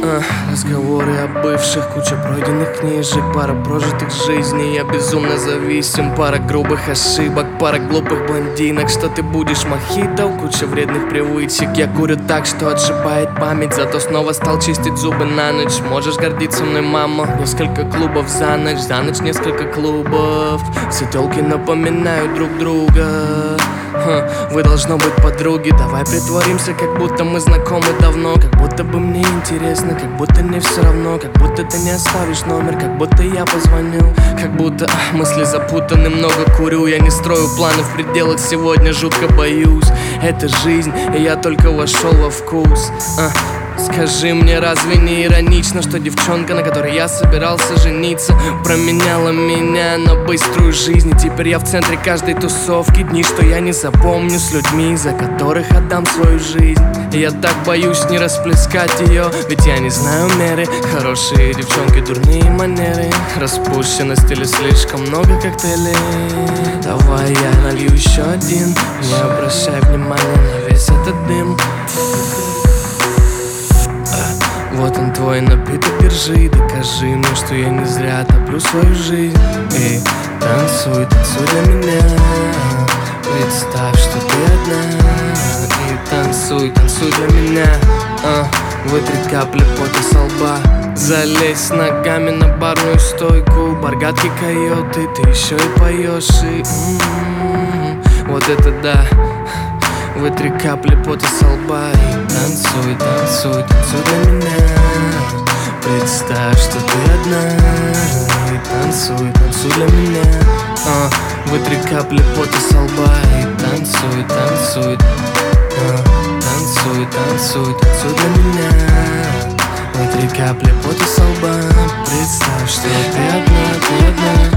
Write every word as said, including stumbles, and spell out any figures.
а, Разговоры о бывших, куча пройденных книжек, пара прожитых жизней. Я безумно зависим, пара грубых ошибок, пара глупых блондинок. Что ты будешь мохито, куча вредных привычек. Я курю так, что отшибает память, зато снова стал чистить зубы на ночь. Можешь гордиться мной, мама. Несколько клубов за ночь, за ночь несколько клубов. Все тёлки напоминают друг друга. Ха, вы должно быть подруги. Давай притворимся, как будто мы знакомы давно. Как будто бы мне интересно, как будто не все равно. Как будто ты не оставишь номер, как будто я позвоню. Как будто а, мысли запутаны, много курю. Я не строю планы в пределах, сегодня жутко боюсь. Это жизнь, и я только вошел во вкус. а. Скажи мне, разве не иронично, что девчонка, на которой я собирался жениться, променяла меня на быструю жизнь? И теперь я в центре каждой тусовки. Дни, что я не запомню, с людьми, за которых отдам свою жизнь. И я так боюсь не расплескать ее, ведь я не знаю меры. Хорошие девчонки, дурные манеры. Распущенности или слишком много коктейлей. Давай я налью еще один, не обращай внимания на весь этот дым. Вот он твой напиток, держи. Докажи мне, что я не зря топлю свою жизнь. И танцуй, танцуй для меня. Представь, что ты одна. И танцуй, танцуй для меня. а, Вытри капли пота со лба. Залезь ногами на барную стойку. Бар гадкий койоты, ты еще и поешь. И м-м-м, вот это да. Вытри капли пота со лба. И танцуй, танцуй, танцуй для меня. Представь, что ты одна. И танцуй, танцуй для меня. а, Вытри капли пота со лба. И танцуй, танцуй, а, Танцуй, танцуй, танцуй для меня. Вытри капли пота со лба. Представь, что ты одна, ты одна.